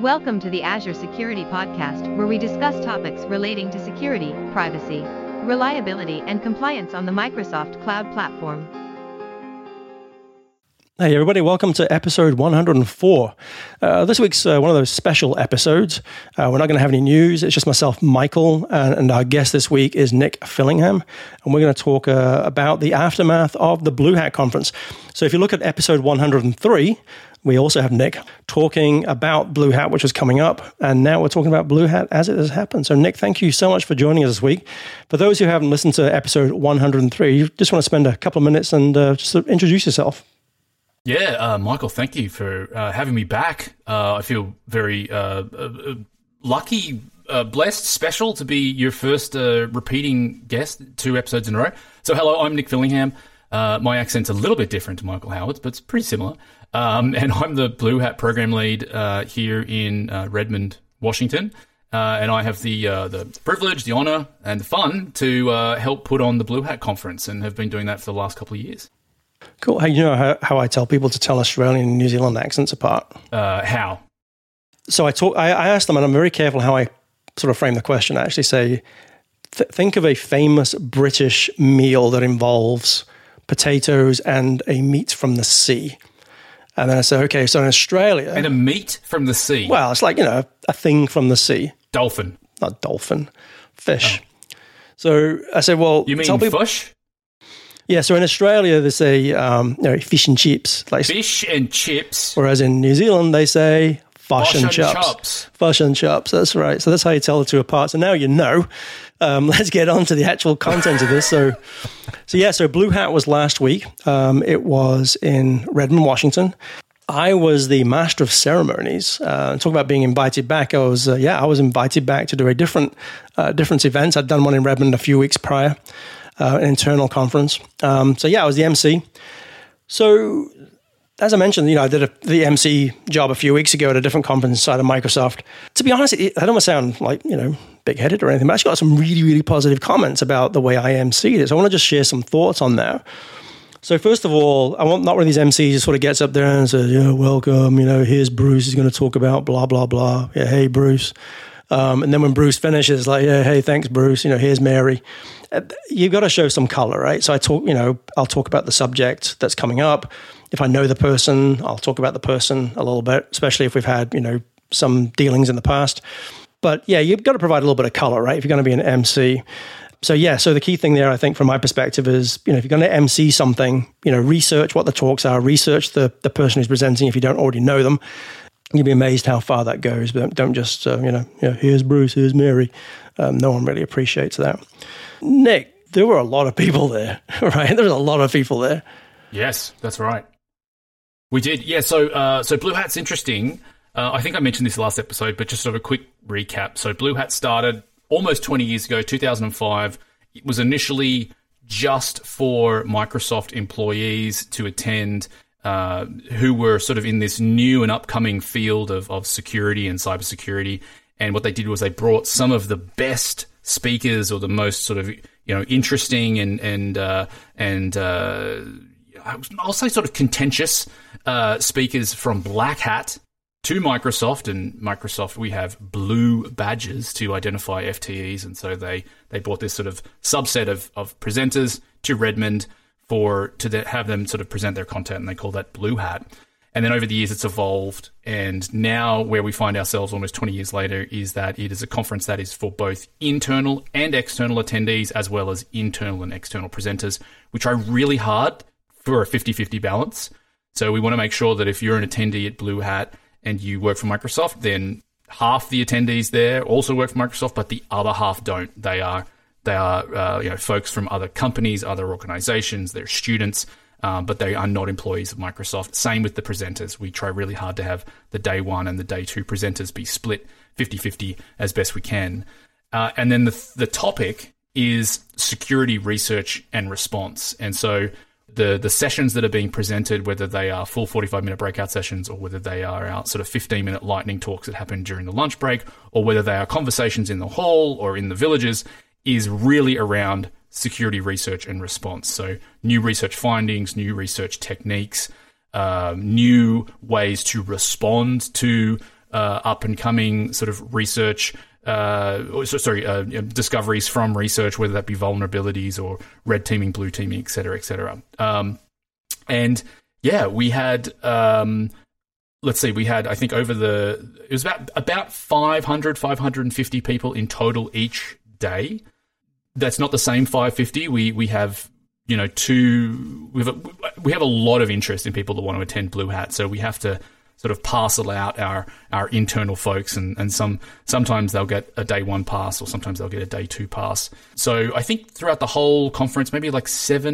Welcome to the Azure Security Podcast, where we discuss topics relating to security, privacy, reliability, and compliance on the Microsoft Cloud Platform. Hey everybody, welcome to episode 104. This week's one of those special episodes. We're not going to have any news. It's just myself, Michael, and our guest this week is Nick Fillingham. And we're going to talk about the aftermath of the Blue Hat Conference. So if you look at episode 103, we also have Nick talking about Blue Hat, which was coming up. And now we're talking about Blue Hat as it has happened. So Nick, thank you so much for joining us this week. For those who haven't listened to episode 103, you just want to spend a couple of minutes and just introduce yourself. Yeah, Michael, thank you for having me back. I feel very lucky, blessed, special to be your first repeating guest 2 episodes in a row. So hello, I'm Nick Fillingham. My accent's a little bit different to Michael Howard's, but it's pretty similar. And I'm the Blue Hat program lead here in Redmond, Washington. And I have the privilege, the honor, and the fun to help put on the Blue Hat Conference, and have been doing that for the last couple of years. Cool. Hey, you know how I tell people to tell Australian and New Zealand accents apart? How? So I asked them, and I'm very careful how I sort of frame the question. I actually say, think of a famous British meal that involves potatoes and a meat from the sea. And then I say, okay, so in Australia... And a meat from the sea? Well, it's like, a thing from the sea. Dolphin. Not dolphin. Fish. Oh. So I said, well... You mean fish? Yeah, so in Australia, they say fish and chips. Like, fish and chips. Whereas in New Zealand, they say fish and chops. Fish and chops, that's right. So that's how you tell the two apart. So now you know. Let's get on to the actual content of this. So Blue Hat was last week. It was in Redmond, Washington. I was the master of ceremonies. Talk about being invited back. I was invited back to do a different event. I'd done one in Redmond a few weeks prior. An internal conference. I was the MC. So, as I mentioned, I did the MC job a few weeks ago at a different conference inside of Microsoft. To be honest, I don't want to sound like, big-headed or anything, but I actually got some really, really positive comments about the way I MC'd it. So I want to just share some thoughts on that. So first of all, I want not one of these MCs who sort of gets up there and says, welcome, here's Bruce, he's going to talk about blah, blah, blah. Yeah, hey, Bruce. And then when Bruce finishes, like, yeah, hey, thanks, Bruce. Here's Mary. You've got to show some color, right? So I'll talk about the subject that's coming up. If I know the person, I'll talk about the person a little bit, especially if we've had, some dealings in the past. But yeah, you've got to provide a little bit of color, right? If you're going to be an MC. So the key thing there, I think, from my perspective is, if you're going to MC something, research what the talks are, research the person who's presenting if you don't already know them. You'll be amazed how far that goes. But don't just, here's Bruce, here's Mary. No one really appreciates that. Nick, there were a lot of people there, right? There was a lot of people there. Yes, that's right. We did. Yeah, so Blue Hat's interesting. I think I mentioned this last episode, but just sort of a quick recap. So Blue Hat started almost 20 years ago, 2005. It was initially just for Microsoft employees to attend who were sort of in this new and upcoming field of security and cybersecurity. And what they did was they brought some of the best speakers or the most sort of, interesting and I'll say sort of contentious speakers from Black Hat to Microsoft. And Microsoft, we have blue badges to identify FTEs. And so they brought this sort of subset of presenters to Redmond to have them sort of present their content, and they call that Blue Hat. And then over the years, it's evolved, and now where we find ourselves almost 20 years later is that it is a conference that is for both internal and external attendees, as well as internal and external presenters. We try really hard for a 50-50 balance. So we want to make sure that if you're an attendee at Blue Hat and you work for Microsoft, then half the attendees there also work for Microsoft, but the other half don't. They are folks from other companies, other organizations, they're students, but they are not employees of Microsoft. Same with the presenters. We try really hard to have the day 1 and the day 2 presenters be split 50-50 as best we can. And then the topic is security research and response. And so the sessions that are being presented, whether they are full 45-minute breakout sessions or whether they are our sort of 15-minute lightning talks that happen during the lunch break, or whether they are conversations in the hall or in the villages, is really around security research and response. So new research findings, new research techniques, new ways to respond to up and coming sort of research. Discoveries from research, whether that be vulnerabilities or red teaming, blue teaming, et cetera, et cetera. And yeah, we had, we had, I think it was about 550 people in total each day. That's not the same 550. We have, we have a lot of interest in people that want to attend Blue Hat. So we have to sort of parcel out our internal folks, and sometimes they'll get a day one pass, or sometimes they'll get a day two pass. So I think throughout the whole conference, maybe like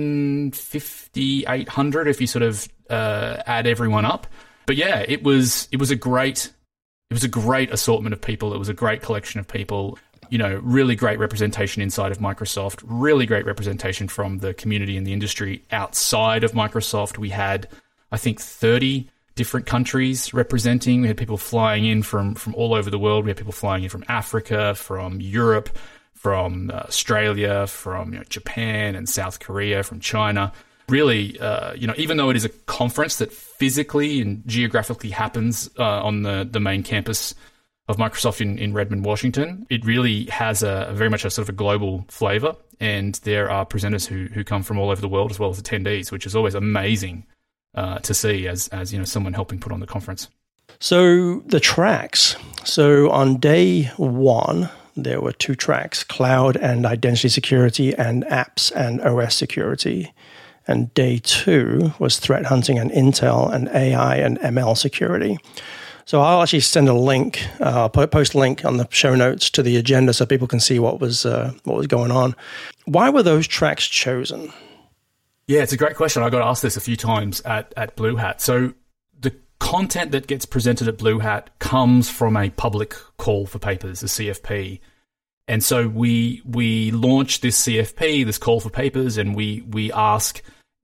750, 800 if you sort of add everyone up. But yeah, it was a great assortment of people. It was a great collection of people. Really great representation inside of Microsoft. Really great representation from the community and the industry outside of Microsoft. We had, I think, 30 different countries representing. We had people flying in from all over the world. We had people flying in from Africa, from Europe, from Australia, from Japan and South Korea, from China. Really, even though it is a conference that physically and geographically happens on the main campus of Microsoft in Redmond, Washington, it really has a very much a sort of a global flavor. And there are presenters who come from all over the world, as well as attendees, which is always amazing to see as someone helping put on the conference. So the tracks. So on day one, there were 2 tracks: cloud and identity security, and apps and OS security. And day 2 was threat hunting and intel, and AI and ML security. So I'll actually send a link. I'll post a link on the show notes to the agenda so people can see what was going on. Why were those tracks chosen? Yeah, it's a great question. I got asked this a few times at Blue Hat. So the content that gets presented at Blue Hat comes from a public call for papers, a CFP. And so we launch this CFP, this call for papers, and we ask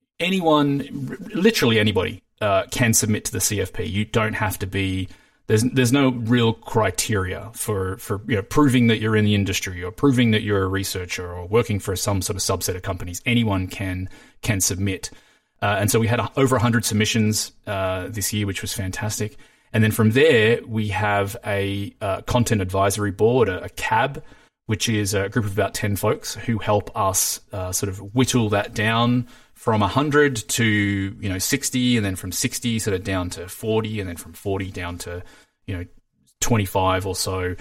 anyone, literally anybody, can submit to the CFP. You don't have to be. There's no real criteria for proving that you're in the industry, or proving that you're a researcher, or working for some sort of subset of companies. Anyone can submit, and so we had over 100 submissions this year, which was fantastic. And then from there, we have a content advisory board, a CAB, which is a group of about 10 folks who help us sort of whittle that down from 100 to 60, and then from 60 sort of down to 40, and then from 40 down to 25 or so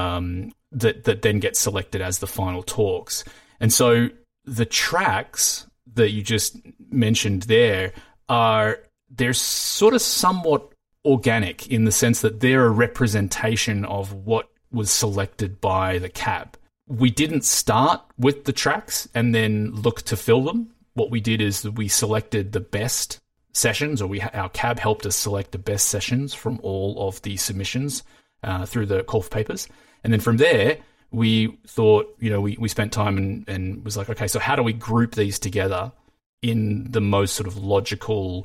that then get selected as the final talks. And so the tracks that you just mentioned they're sort of somewhat organic in the sense that they're a representation of what was selected by the CAB. We didn't start with the tracks and then look to fill them. What we did is that we selected the best sessions, or our CAB helped us select the best sessions from all of the submissions through the call for papers. And then from there, we thought, we spent time and was like, okay, so how do we group these together in the most sort of logical,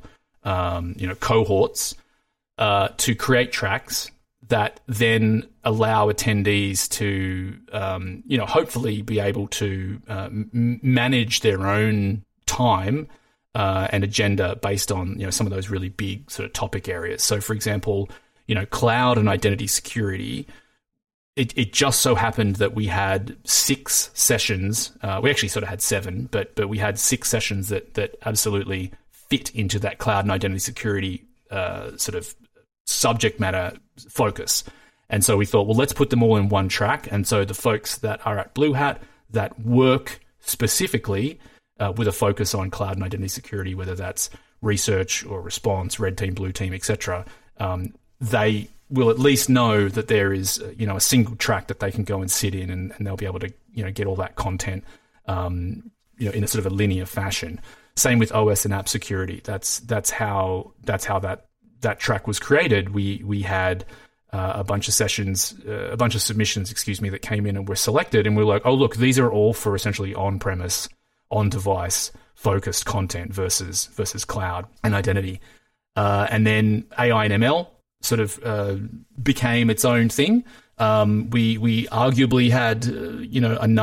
cohorts to create tracks that then allow attendees to, hopefully be able to manage their own time and agenda based on some of those really big sort of topic areas. So, for example, cloud and identity security. It just so happened that we had 6 sessions. We actually sort of had 7, but we had 6 sessions that absolutely fit into that cloud and identity security sort of subject matter focus. And so we thought, well, let's put them all in one track. And so the folks that are at Blue Hat that work specifically with a focus on cloud and identity security, whether that's research or response, red team, blue team, etc., they will at least know that there is a single track that they can go and sit in, and they'll be able to get all that content in a sort of a linear fashion. Same with OS and app security. That's how that track was created. We had a bunch of sessions, a bunch of submissions, that came in and were selected, and we're like, oh look, these are all for essentially on-premise, on-device focused content versus cloud and identity. And then AI and ML sort of became its own thing. We arguably had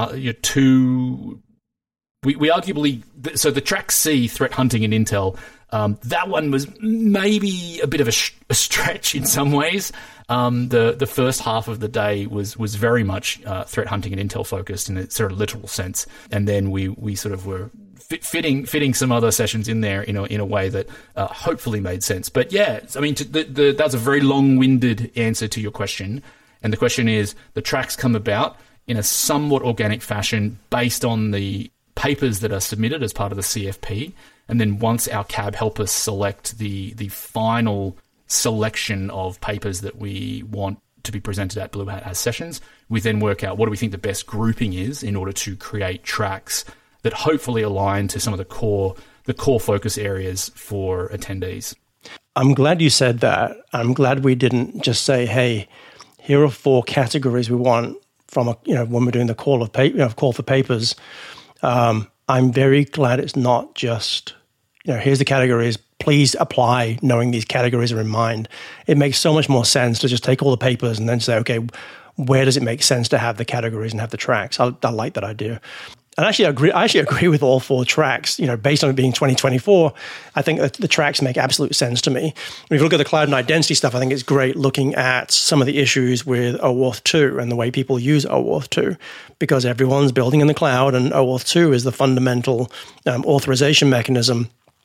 so the track C, threat hunting and intel, That one was maybe a bit of a stretch in some ways. The first half of the day was very much threat hunting and intel focused in a sort of literal sense, and then we sort of were fitting some other sessions in there in a way that hopefully made sense. But yeah, I mean, that's a very long-winded answer to your question, and the question is, the tracks come about in a somewhat organic fashion based on the papers that are submitted as part of the CFP. And then once our CAB help us select the final selection of papers that we want to be presented at Blue Hat as sessions, we then work out what do we think the best grouping is in order to create tracks that hopefully align to some of the core focus areas for attendees. I'm glad you said that. I'm glad we didn't just say, hey, here are 4 categories we want from when we're doing the call for papers. I'm very glad it's not just, here's the categories, please apply knowing these categories are in mind. It makes so much more sense to just take all the papers and then say, okay, where does it make sense to have the categories and have the tracks? I like that idea. And I actually agree with all 4 tracks. Based on it being 2024, I think that the tracks make absolute sense to me. If you look at the cloud and identity stuff, I think it's great looking at some of the issues with OAuth 2 and the way people use OAuth 2, because everyone's building in the cloud, and OAuth 2 is the fundamental authorization mechanism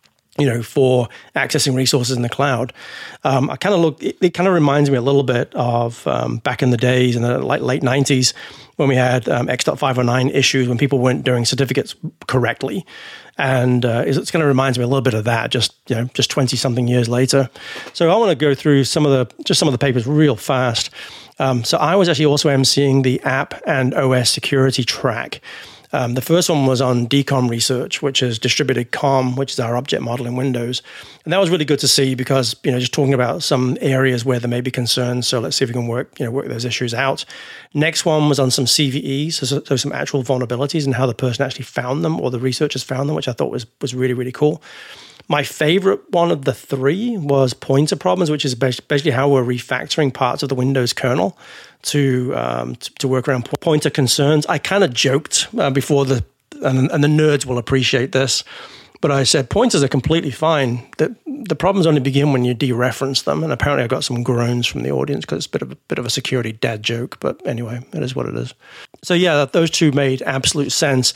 for accessing resources in the cloud. It kind of reminds me a little bit of back in the days in the late 90s when we had X.509 issues when people weren't doing certificates correctly. And it's kind of reminds me a little bit of that, just 20-something years later. So I want to go through some of the papers real fast. So I was actually also emceeing the app and OS security track. The first one was on DCOM research, which is distributed COM, which is our object model in Windows. And that was really good to see because, just talking about some areas where there may be concerns. So let's see if we can work those issues out. Next one was on some CVEs, so some actual vulnerabilities and how the person actually found them or the researchers found them, which I thought was really, really cool. My favorite one of the 3 was pointer problems, which is basically how we're refactoring parts of the Windows kernel to work around pointer concerns. I kind of joked before and the nerds will appreciate this, but I said pointers are completely fine. The problems only begin when you dereference them, and apparently I got some groans from the audience because it's a bit of a security dad joke. But anyway, it is what it is. So yeah, those 2 made absolute sense.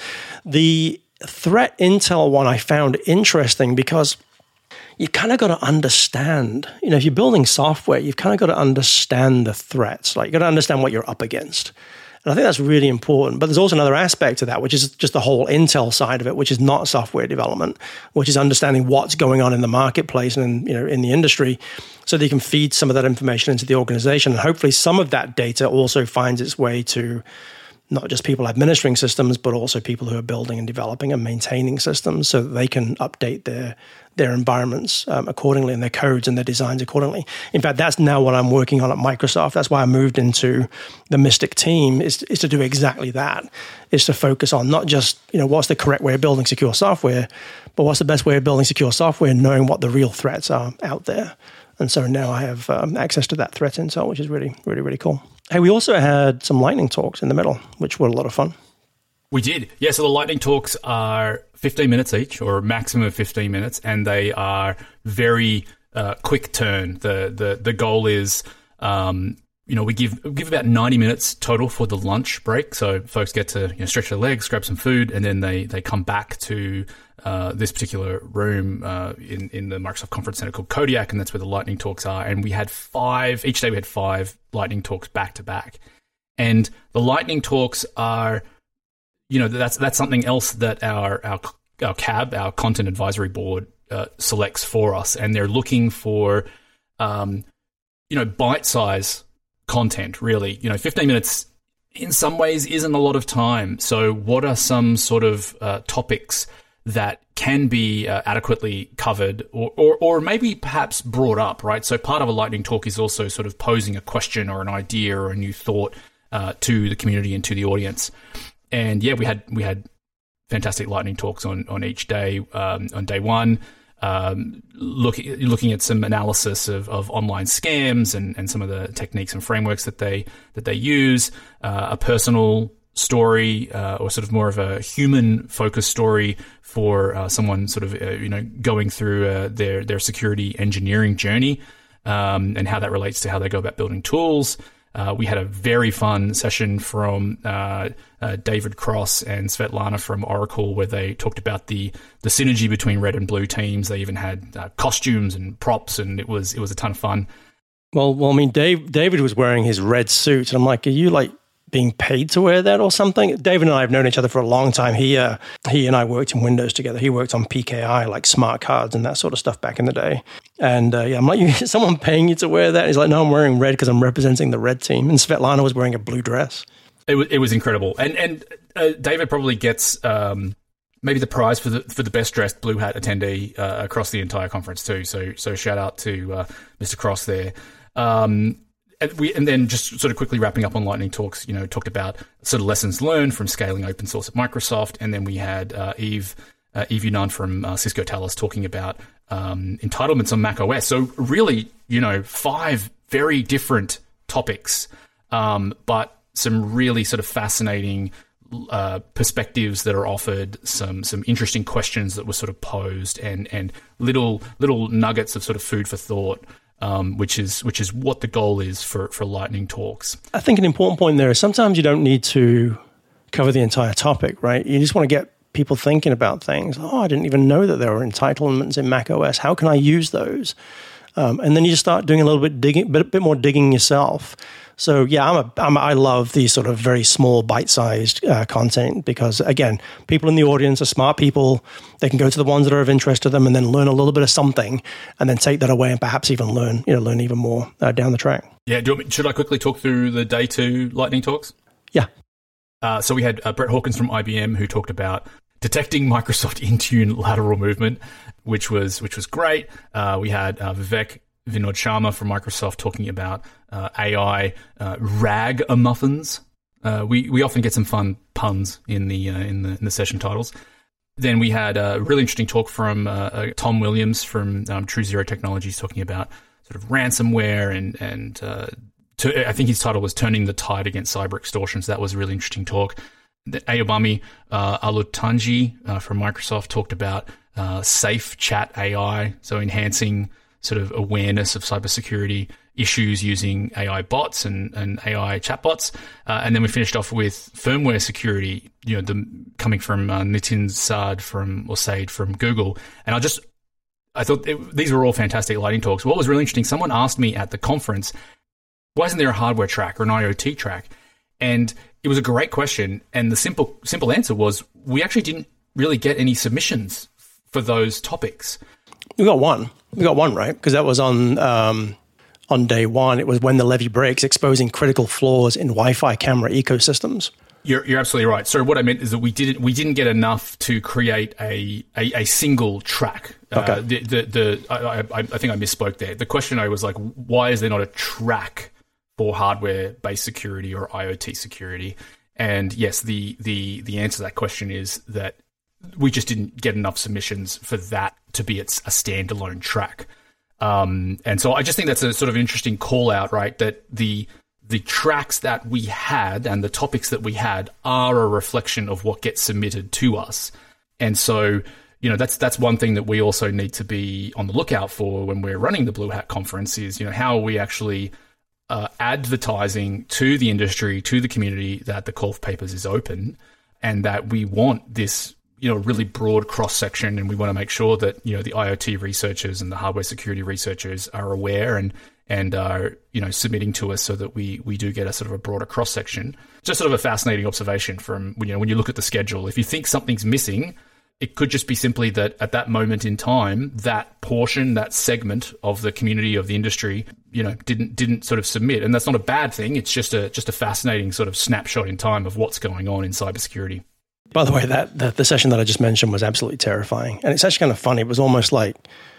The threat intel one I found interesting because you kind of got to understand, if you're building software, you've kind of got to understand the threats. Like, you got to understand what you're up against. And I think that's really important. But there's also another aspect to that, which is just the whole intel side of it, which is not software development, which is understanding what's going on in the marketplace and in the industry, so that you can feed some of that information into the organization. And hopefully some of that data also finds its way to not just people administering systems, but also people who are building and developing and maintaining systems so that they can update their environments accordingly and their codes and their designs accordingly. In fact, that's now what I'm working on at Microsoft. That's why I moved into the Mystic team is to do exactly that, is to focus on not just, what's the correct way of building secure software, but what's the best way of building secure software, knowing what the real threats are out there. And so now I have access to that threat intel, which is really, really, really cool. Hey, we also had some lightning talks in the middle, which were a lot of fun. We did. Yeah, so the lightning talks are 15 minutes each, or a maximum of 15 minutes, and they are very quick turn. The goal is, we give about 90 minutes total for the lunch break, so folks get to stretch their legs, grab some food, and then they come back to this particular room in the Microsoft Conference Center called Kodiak, and that's where the lightning talks are. And we had 5 each day. We had 5 lightning talks back to back, and the lightning talks are, that's something else that our CAB, our Content Advisory Board, selects for us, and they're looking for bite-size content. Really, 15 minutes in some ways isn't a lot of time. So, what are some sort of topics that can be adequately covered or maybe perhaps brought up, right? So part of a lightning talk is also sort of posing a question or an idea or a new thought to the community and to the audience. And yeah, we had fantastic lightning talks on each day. On day one, looking at some analysis of online scams and some of the techniques and frameworks that they use, a personal story or sort of more of a human-focused story for someone sort of going through their security engineering journey and how that relates to how they go about building tools. We had a very fun session from David Cross and Svetlana from Oracle, where they talked about the synergy between red and blue teams. They even had costumes and props, and it was a ton of fun. Well, I mean, David was wearing his red suit, and I'm like, are you like being paid to wear that or something? David and I have known each other for a long time. He and I worked in Windows together. He worked on PKI, like smart cards and that sort of stuff back in the day. And I'm like, is someone paying you to wear that? He's like, no, I'm wearing red because I'm representing the red team. And Svetlana was wearing a blue dress. It was incredible. And David probably gets maybe the prize for the best dressed Blue Hat attendee across the entire conference too. So shout out to Mr. Cross there. And then just sort of quickly wrapping up on Lightning Talks, talked about sort of lessons learned from scaling open source at Microsoft. And then we had Eve Yunnan from Cisco Talos talking about entitlements on Mac OS. So really, 5 very different topics, but some really sort of fascinating perspectives that are offered, some interesting questions that were sort of posed, and little nuggets of sort of food for thought. Which is what the goal is for Lightning Talks. I think an important point there is sometimes you don't need to cover the entire topic, right? You just want to get people thinking about things. Oh, I didn't even know that there were entitlements in Mac OS. How can I use those? And then you just start doing a little bit more digging yourself. So yeah, I love these sort of very small, bite-sized content because, again, people in the audience are smart people. They can go to the ones that are of interest to them and then learn a little bit of something, and then take that away and perhaps even learn even more down the track. Yeah. Should I quickly talk through the day 2 Lightning Talks? Yeah. So we had Brett Hawkins from IBM who talked about detecting Microsoft Intune lateral movement, which was great. We had Vivek Vinod Sharma from Microsoft talking about AI rag-a-muffins. We often get some fun puns in the session titles. Then we had a really interesting talk from Tom Williams from True Zero Technologies talking about sort of ransomware and I think his title was Turning the Tide Against Cyber Extortion. So that was a really interesting talk. Ayobami Alutanji from Microsoft talked about safe chat AI, so enhancing sort of awareness of cybersecurity issues using AI bots and AI chatbots. And then we finished off with firmware security, coming from Nitin Saad from Google. And I thought these were all fantastic Lightning Talks. What was really interesting, someone asked me at the conference, why isn't there a hardware track or an IoT track? And it was a great question. And the simple answer was, we actually didn't really get any submissions for those topics. We got one, right? Because that was on day 1. It was When the Levee Breaks, exposing critical flaws in Wi-Fi camera ecosystems. You're absolutely right. So what I meant is that we didn't get enough to create a single track. Okay. I think I misspoke there. The question I was like, why is there not a track for hardware-based security or IoT security? And yes, the answer to that question is that we just didn't get enough submissions for that to be a standalone track. And so I just think that's a sort of interesting call out, right? That the tracks that we had and the topics that we had are a reflection of what gets submitted to us. And so, that's one thing that we also need to be on the lookout for when we're running the Blue Hat conference is, how are we actually advertising to the industry, to the community, that the call for papers is open and that we want this really broad cross-section, and we want to make sure that, the IoT researchers and the hardware security researchers are aware and are, submitting to us so that we do get a sort of a broader cross-section. Just sort of a fascinating observation from, when you look at the schedule. If you think something's missing, it could just be simply that at that moment in time, that portion, that segment of the community, of the industry, didn't sort of submit. And that's not a bad thing. It's just a fascinating sort of snapshot in time of what's going on in cybersecurity. By the way, the session that I just mentioned was absolutely terrifying. And it's actually kind of funny. It was almost like,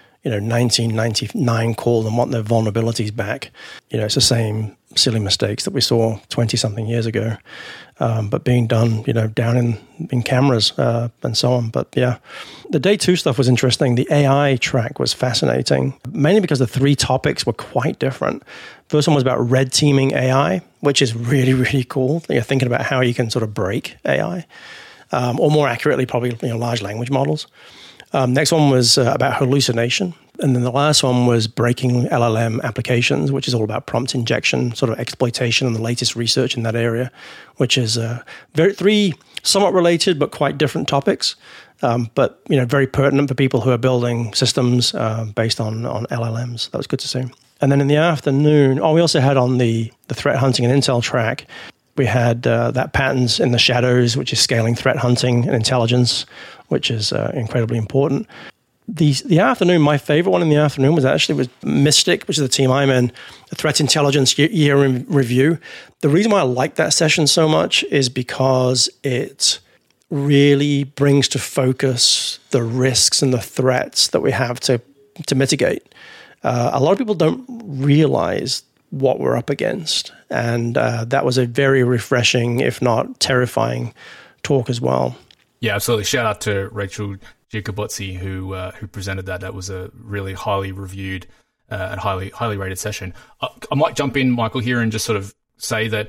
1999 call and want their vulnerabilities back. It's the same silly mistakes that we saw 20-something years ago, but being done, down in cameras and so on. But yeah, the day 2 stuff was interesting. The AI track was fascinating, mainly because the 3 topics were quite different. First one was about red teaming AI, which is really, really cool. You're thinking about how you can sort of break AI, or more accurately, probably large language models. Next one was about hallucination. And then the last one was breaking LLM applications, which is all about prompt injection, sort of exploitation and the latest research in that area, which is three somewhat related but quite different topics, but very pertinent for people who are building systems based on LLMs. That was good to see. And then in the afternoon, we also had on the threat hunting and intel track, we had that patterns in the shadows, which is scaling threat hunting and intelligence, which is incredibly important. The afternoon, my favorite one in the afternoon was Mystic, which is the team I'm in, the Threat Intelligence Year in Review. The reason why I like that session so much is because it really brings to focus the risks and the threats that we have to mitigate. A lot of people don't realize what we're up against, and that was a very refreshing, if not terrifying, talk as well. Yeah, absolutely. Shout out to Rachel Giacobozzi who presented that. That was a really highly reviewed and highly rated session. I might jump in, Michael, here and just sort of say that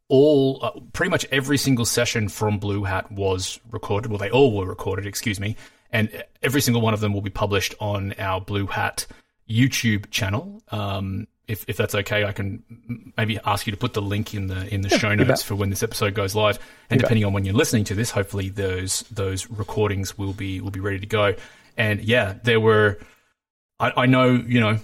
pretty much every single session from Blue Hat was recorded. Well, they all were recorded, excuse me, and every single one of them will be published on our Blue Hat YouTube channel. If that's okay, I can maybe ask you to put the link in the show notes for when this episode goes live. And depending on when you're listening to this, hopefully those recordings will be ready to go. And yeah, there were. I know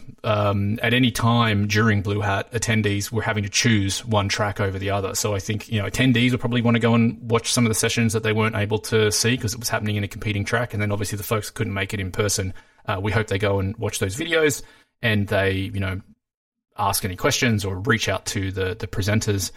at any time during Blue Hat, attendees were having to choose one track over the other. So I think attendees will probably want to go and watch some of the sessions that they weren't able to see because it was happening in a competing track. And then obviously the folks couldn't make it in person. We hope they go and watch those videos and they ask any questions or reach out to the presenters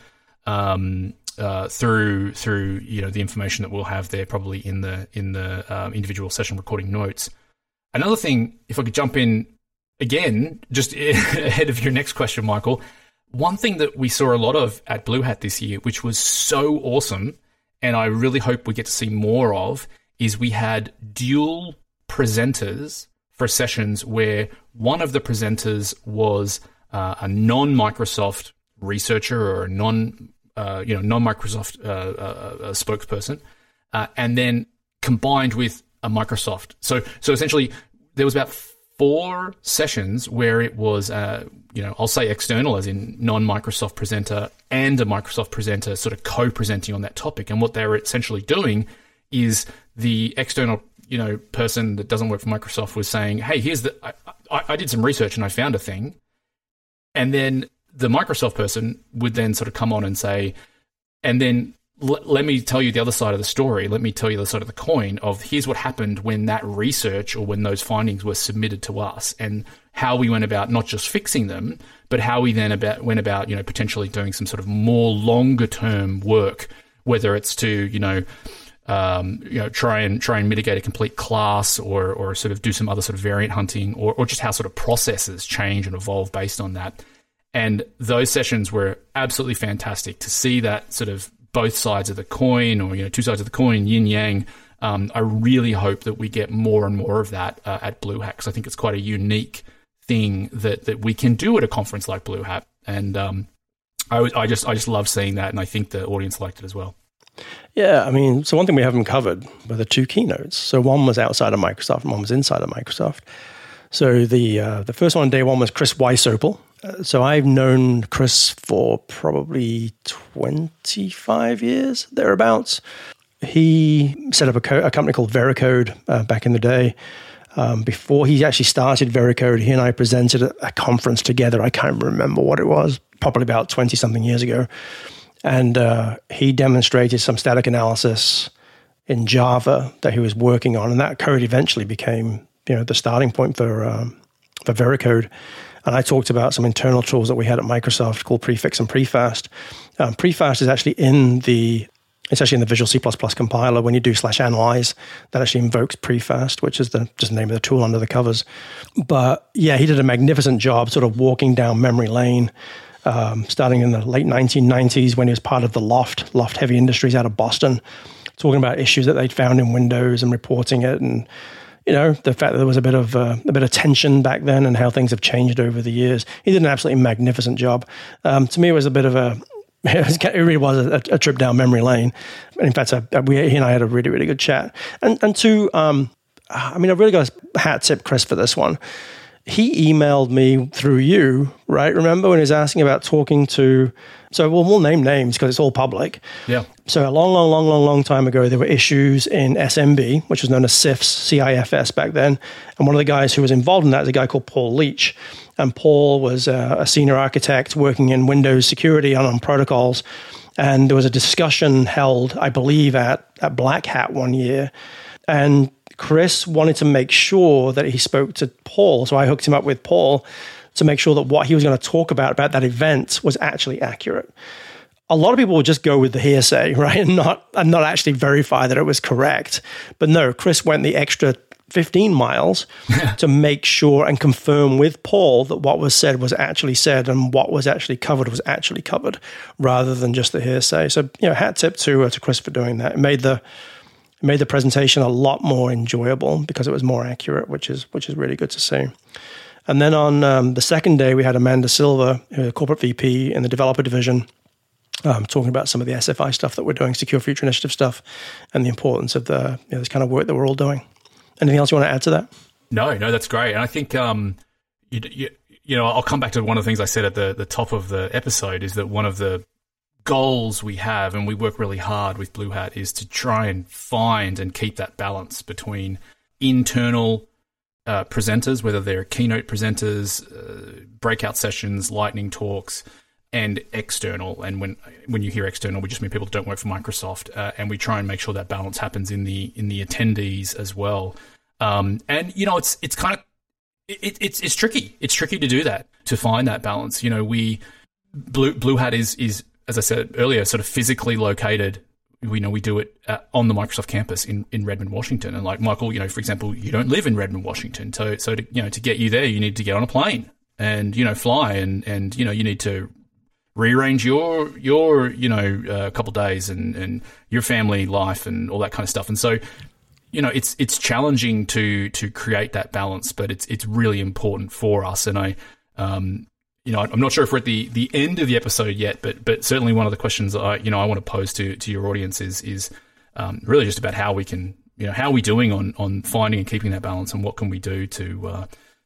through the information that we'll have there, probably in the individual session recording notes. Another thing, if I could jump in again, just ahead of your next question, Michael, one thing that we saw a lot of at Blue Hat this year, which was so awesome, and I really hope we get to see more of, is we had dual presenters for sessions where one of the presenters was a non-Microsoft researcher or a non-Microsoft spokesperson, and then combined with a Microsoft. So essentially, there was about 4 sessions where it was, I'll say external, as in non-Microsoft presenter and a Microsoft presenter sort of co-presenting on that topic. And what they were essentially doing is the external, person that doesn't work for Microsoft was saying, hey, I did some research and I found a thing. And then the Microsoft person would then sort of come on and say, and then let me tell you the other side of the story. Let me tell you the side of the coin of here's what happened when that research or when those findings were submitted to us and how we went about not just fixing them, but how we then went about, potentially doing some sort of more longer term work, whether it's to, try and mitigate a complete class or sort of do some other sort of variant hunting or just how sort of processes change and evolve based on that. And those sessions were absolutely fantastic to see that sort of both sides of the coin or, two sides of the coin, yin yang. I really hope that we get more and more of that at Blue Hat, because I think it's quite a unique thing that we can do at a conference like Blue Hat. And I just love seeing that, and I think the audience liked it as well. Yeah, I mean, so one thing we haven't covered were the 2 keynotes. So one was outside of Microsoft and one was inside of Microsoft. So the first one, day one, was Chris Weisopel. So I've known Chris for probably 25 years, thereabouts. He set up a company called Veracode back in the day. Before he actually started Veracode, he and I presented at a conference together. I can't remember what it was, probably about 20-something years ago. And he demonstrated some static analysis in Java that he was working on. And that code eventually became, the starting point for Veracode. And I talked about some internal tools that we had at Microsoft called Prefix and Prefast. Prefast is actually in the Visual C++ compiler. When you do /analyze, that actually invokes Prefast, which is just the name of the tool under the covers. But yeah, he did a magnificent job sort of walking down memory lane, starting in the late 1990s when he was part of the Loft Heavy Industries out of Boston, talking about issues that they'd found in Windows and reporting it, and the fact that there was a bit of tension back then and how things have changed over the years. He did an absolutely magnificent job. To me, it was a bit of a It really was a trip down memory lane. In fact, he and I had a really, really good chat. And two, I really got a hat tip Chris for this one. He emailed me through you, right? Remember when he was asking about talking to... So we'll name names because it's all public. Yeah. So a long time ago, there were issues in SMB, which was known as CIFS, C-I-F-S back then. And one of the guys who was involved in that is a guy called Paul Leach. And Paul was a senior architect working in Windows security on protocols. And there was a discussion held, I believe, at Black Hat one year. And Chris wanted to make sure that he spoke to Paul. So I hooked him up with Paul to make sure that what he was going to talk about that event was actually accurate. A lot of people would just go with the hearsay, right? And not actually verify that it was correct. But no, Chris went the extra 15 miles to make sure and confirm with Paul that what was said was actually said and what was actually covered was actually covered, rather than just the hearsay. So, hat tip to Chris for doing that. It made the presentation a lot more enjoyable because it was more accurate, which is really good to see. And then on the second day, we had Amanda Silva, who's a corporate VP in the developer division, talking about some of the SFI stuff that we're doing, Secure Future Initiative stuff, and the importance of this kind of work that we're all doing. Anything else you want to add to that? No, that's great. And I think I'll come back to one of the things I said at the top of the episode is that one of the goals we have, and we work really hard with Blue Hat, is to try and find and keep that balance between internal presenters, whether they're keynote presenters, breakout sessions, lightning talks, and external. And when you hear external, we just mean people that don't work for Microsoft, and we try and make sure that balance happens in the attendees as well. And it's kind of it's tricky. It's tricky to do that, to find that balance. Blue Hat is as I said earlier, sort of physically located. We do it on the Microsoft campus in Redmond, Washington. And like Michael, for example, you don't live in Redmond, Washington. So to get you there, you need to get on a plane and, fly and you need to rearrange your couple days and your family life and all that kind of stuff. And so, it's challenging to create that balance, but it's really important for us. And I'm not sure if we're at the end of the episode yet, but certainly one of the questions that I want to pose to your audience is really just about how we can, how are we doing on finding and keeping that balance, and what can we do to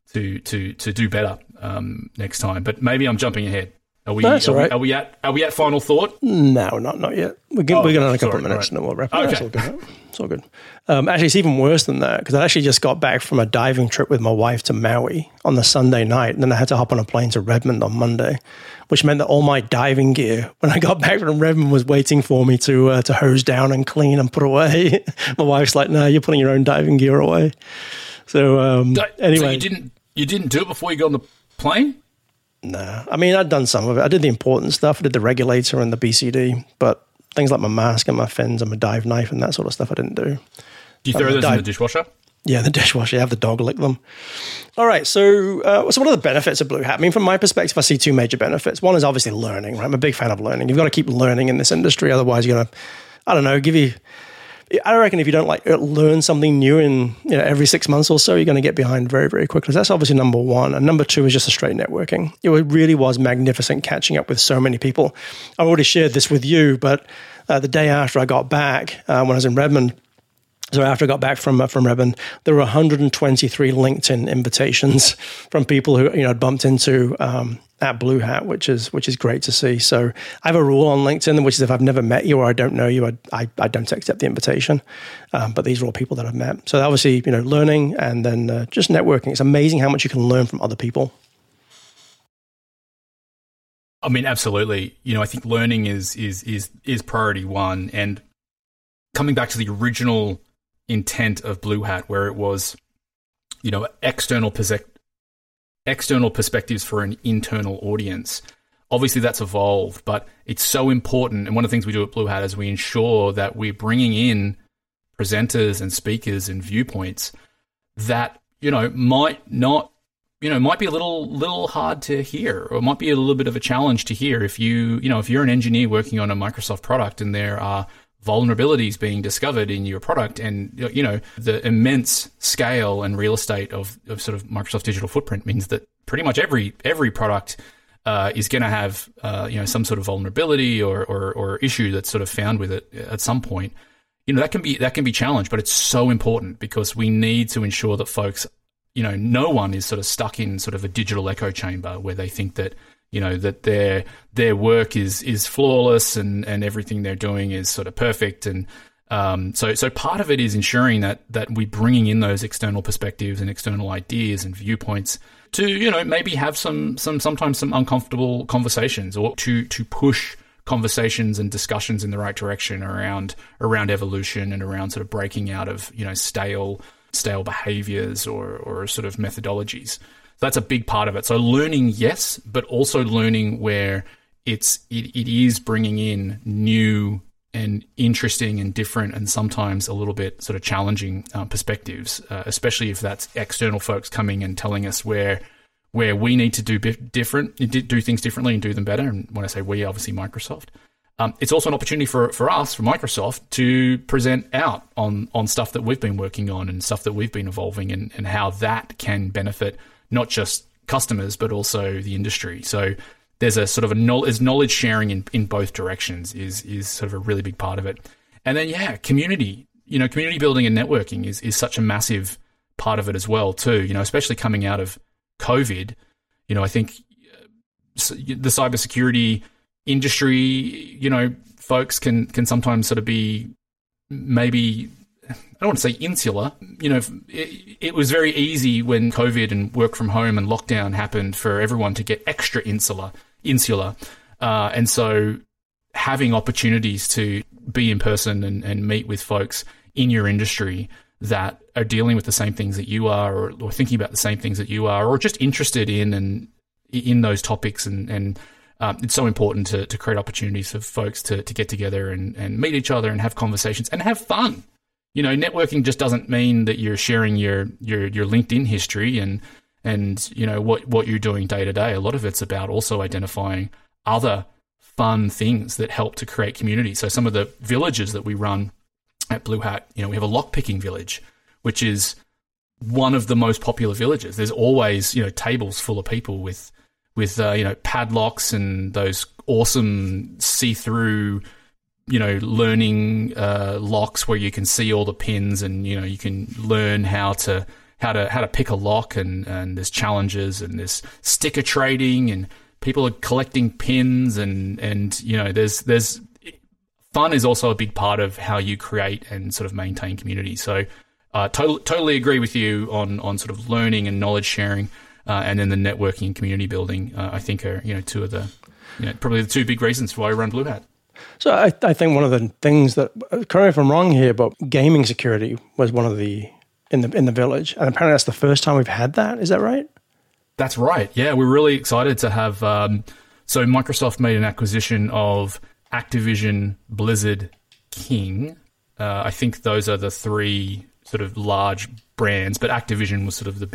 do better next time. But maybe I'm jumping ahead. Are we at final thought? No, not yet. We're going on a couple of minutes, and then we'll wrap it up. Okay. It's all good. Actually, it's even worse than that, because I actually just got back from a diving trip with my wife to Maui on the Sunday night, and then I had to hop on a plane to Redmond on Monday, which meant that all my diving gear, when I got back from Redmond, was waiting for me to hose down and clean and put away. My wife's like, "No, you're putting your own diving gear away." So anyway, so you didn't do it before you got on the plane? No, I'd done some of it. I did the important stuff. I did the regulator and the BCD, but things like my mask and my fins and my dive knife and that sort of stuff I didn't do. Do you throw those in the dishwasher? Yeah, the dishwasher. You have the dog lick them. All right, so what are the benefits of Blue Hat? From my perspective, I see two major benefits. One is obviously learning, right? I'm a big fan of learning. You've got to keep learning in this industry. Otherwise, you're going to, I reckon if you don't learn something new in every 6 months or so, you're going to get behind very, very quickly. So that's obviously number one. And number two is just a straight networking. It really was magnificent catching up with so many people. I already shared this with you, but the day after I got back, when I was in Redmond, so after I got back from Redmond, there were 123 LinkedIn invitations from people who I'd bumped into at Blue Hat, which is great to see. So I have a rule on LinkedIn, which is if I've never met you or I don't know you, I don't accept the invitation. But these are all people that I've met. So obviously, learning and then just networking. It's amazing how much you can learn from other people. Absolutely. I think learning is priority one. And coming back to the original intent of Blue Hat, where it was, external perspectives for an internal audience. Obviously, that's evolved, but it's so important. And one of the things we do at Blue Hat is we ensure that we're bringing in presenters and speakers and viewpoints that might be a little hard to hear, or might be a little bit of a challenge to hear. If if you're an engineer working on a Microsoft product and there are vulnerabilities being discovered in your product, and the immense scale and real estate of sort of Microsoft digital footprint means that pretty much every product is going to have some sort of vulnerability or issue that's sort of found with it at some point, that can be challenged. But it's so important because we need to ensure that folks, no one is sort of stuck in sort of a digital echo chamber where they think that that their work is flawless and everything they're doing is sort of perfect. And so part of it is ensuring that we're bringing in those external perspectives and external ideas and viewpoints to maybe have sometimes some uncomfortable conversations, or to push conversations and discussions in the right direction around evolution and around sort of breaking out of stale behaviors or sort of methodologies. So that's a big part of it. So learning, yes, but also learning where it is bringing in new and interesting and different and sometimes a little bit sort of challenging perspectives, especially if that's external folks coming and telling us where we need to do things differently and do them better. And when I say we, obviously Microsoft. It's also an opportunity for us, for Microsoft, to present out on stuff that we've been working on and stuff that we've been evolving and how that can benefit not just customers, but also the industry. So there's a sort of knowledge sharing in both directions is sort of a really big part of it. And then, community building and networking is such a massive part of it as well too, especially coming out of COVID. I think the cybersecurity industry, folks can sometimes sort of be maybe, I don't want to say insular. It was very easy when COVID and work from home and lockdown happened for everyone to get extra insular. And so having opportunities to be in person and meet with folks in your industry that are dealing with the same things that you are, or thinking about the same things that you are, or just interested in those topics. And it's so important to create opportunities for folks to get together and meet each other and have conversations and have fun. Networking just doesn't mean that you're sharing your LinkedIn history and what you're doing day to day. A lot of it's about also identifying other fun things that help to create community. So some of the villages that we run at Blue Hat, we have a lockpicking village, which is one of the most popular villages. There's always, tables full of people with padlocks and those awesome see-through, learning locks where you can see all the pins and, you can learn how to pick a lock, and there's challenges and there's sticker trading and people are collecting pins and there's fun is also a big part of how you create and sort of maintain community. So totally agree with you on sort of learning and knowledge sharing, and then the networking and community building, I think are, two of the, probably the two big reasons why we run Blue Hat. So I think one of the things that, correct me if I'm wrong here, but gaming security was one of the, in the village. And apparently that's the first time we've had that. Is that right? That's right. Yeah, we're really excited to have, so Microsoft made an acquisition of Activision, Blizzard, King. I think those are the three sort of large brands, but Activision was sort of the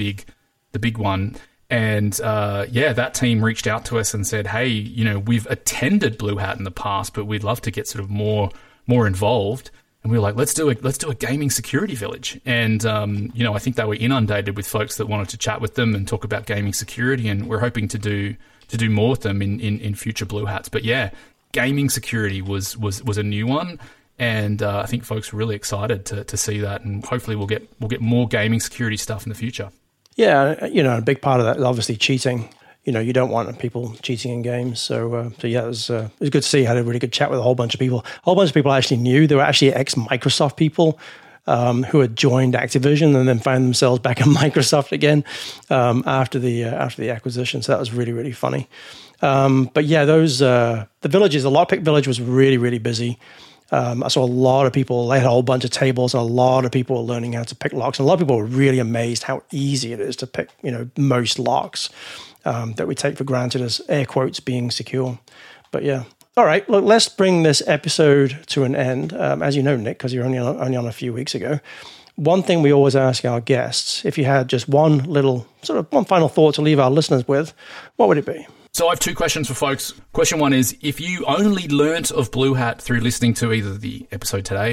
big one. And that team reached out to us and said, hey, we've attended Blue Hat in the past, but we'd love to get sort of more involved. And we were like, let's do a gaming security village. And I think they were inundated with folks that wanted to chat with them and talk about gaming security. And we're hoping to do more with them in future Blue Hats. But yeah, gaming security was a new one. And I think folks were really excited to see that. And hopefully we'll get more gaming security stuff in the future. Yeah, a big part of that is obviously cheating. You don't want people cheating in games. So yeah, it was good to see. I had a really good chat with a whole bunch of people. A whole bunch of people I actually knew. They were actually ex-Microsoft people who had joined Activision and then found themselves back at Microsoft again after the acquisition. So that was really, really funny. But yeah, the villages, the Lockpick Village was really, really busy. I saw a lot of people. They had a whole bunch of tables, and a lot of people were learning how to pick locks. And a lot of people were really amazed how easy it is to pick, most locks that we take for granted as air quotes being secure. But yeah. All right, look, let's bring this episode to an end. As you know, Nick, because you're only on a few weeks ago. One thing we always ask our guests, if you had just one final thought to leave our listeners with, what would it be? So I have two questions for folks. Question one is, if you only learnt of Blue Hat through listening to either the episode today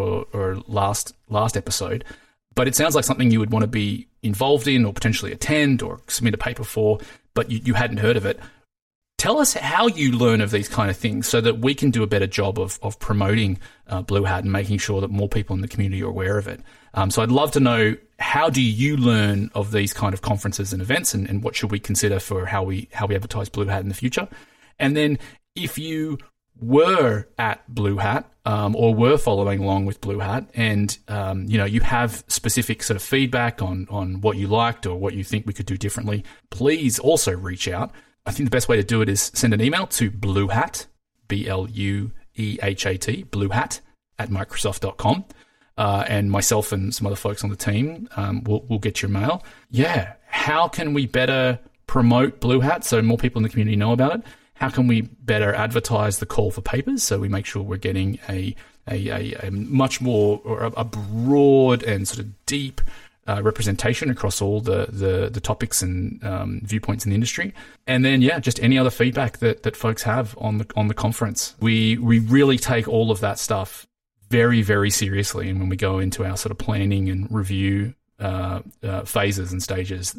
or last episode, but it sounds like something you would want to be involved in or potentially attend or submit a paper for, but you hadn't heard of it, tell us how you learn of these kind of things so that we can do a better job of promoting Blue Hat and making sure that more people in the community are aware of it. So I'd love to know, how do you learn of these kind of conferences and events, and what should we consider for how we advertise Blue Hat in the future? And then if you were at Blue Hat or were following along with Blue Hat, and you have specific sort of feedback on what you liked or what you think we could do differently, please also reach out. I think the best way to do it is send an email to bluehat, BLUEHAT, bluehat @microsoft.com. And myself and some other folks on the team will get your mail. Yeah, how can we better promote Blue Hat so more people in the community know about it? How can we better advertise the call for papers so we make sure we're getting a much more, or a broad and sort of deep representation across all the topics and viewpoints in the industry? And then, just any other feedback that folks have on the conference. We really take all of that stuff very, very seriously, and when we go into our sort of planning and review phases and stages,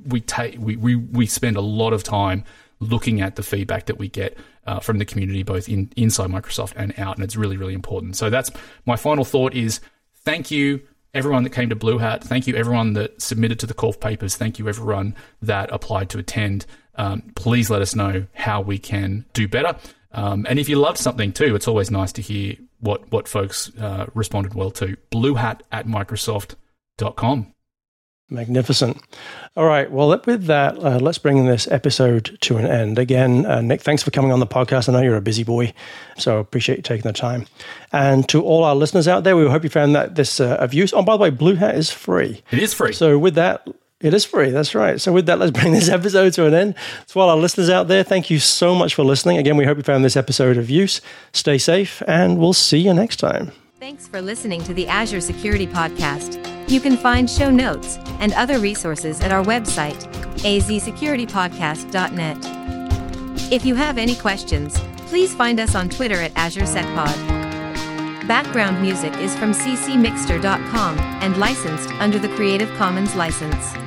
we spend a lot of time looking at the feedback that we get from the community, both inside Microsoft and out, and it's really, really important. So that's my final thought: is thank you everyone that came to Blue Hat. Thank you everyone that submitted to the call for papers. Thank you everyone that applied to attend. Please let us know how we can do better. And if you loved something too, it's always nice to hear what folks responded well to. bluehat@microsoft.com. Magnificent. All right. Well, with that, let's bring this episode to an end. Again, Nick, thanks for coming on the podcast. I know you're a busy boy, so I appreciate you taking the time. And to all our listeners out there, we hope you found that this of use. Oh, by the way, Blue Hat is free. It is free. So with that, it is free. That's right. So with that, let's bring this episode to an end. To all our listeners out there, thank you so much for listening. Again, we hope you found this episode of use. Stay safe, and we'll see you next time. Thanks for listening to the Azure Security Podcast. You can find show notes and other resources at our website, azsecuritypodcast.net. If you have any questions, please find us on Twitter at AzureSecPod. Background music is from ccmixter.com and licensed under the Creative Commons license.